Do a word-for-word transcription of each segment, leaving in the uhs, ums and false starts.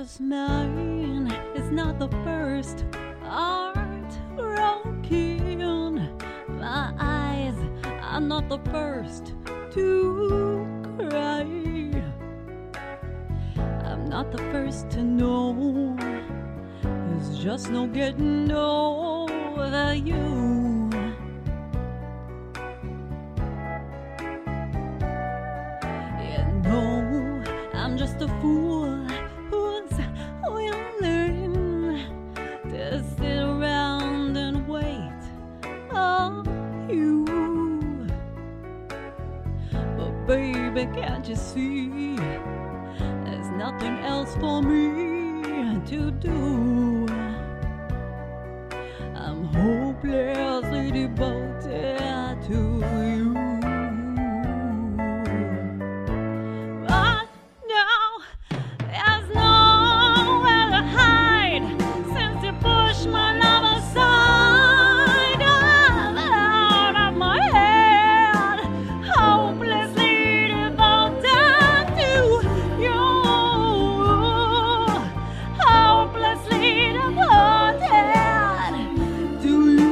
'cause mine is not the first heartbroken. My eyes are not the first to cry. I'm not the first to know. There's just no getting over you. Yeah, no, I'm just a fool who's willing to sit around and wait on you. But baby, can't you see? There's nothing else for me to do. I'm hopelessly devoted to you. But now there's nowhere to hide since you pushed my love aside. I'm out of my head, hopelessly devoted to you. Hopelessly devoted to you.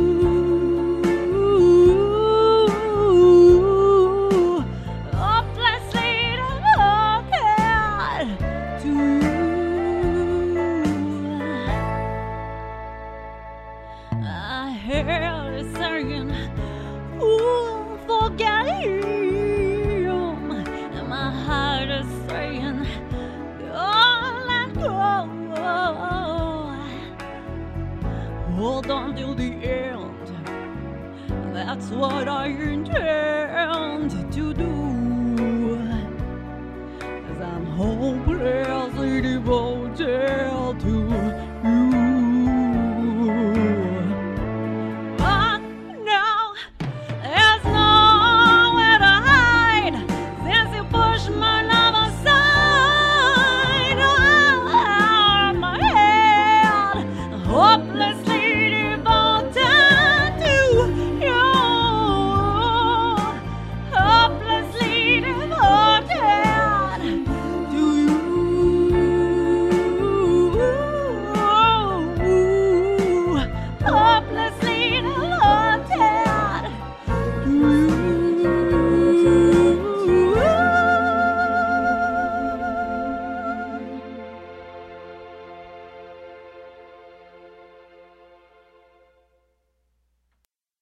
Hopelessly devoted to you. I heard it saying, ooh, forget him. And my heart is saying, don't let go. Hold on till the end. That's what I intend to do. 'Cause I'm hopelessly devoted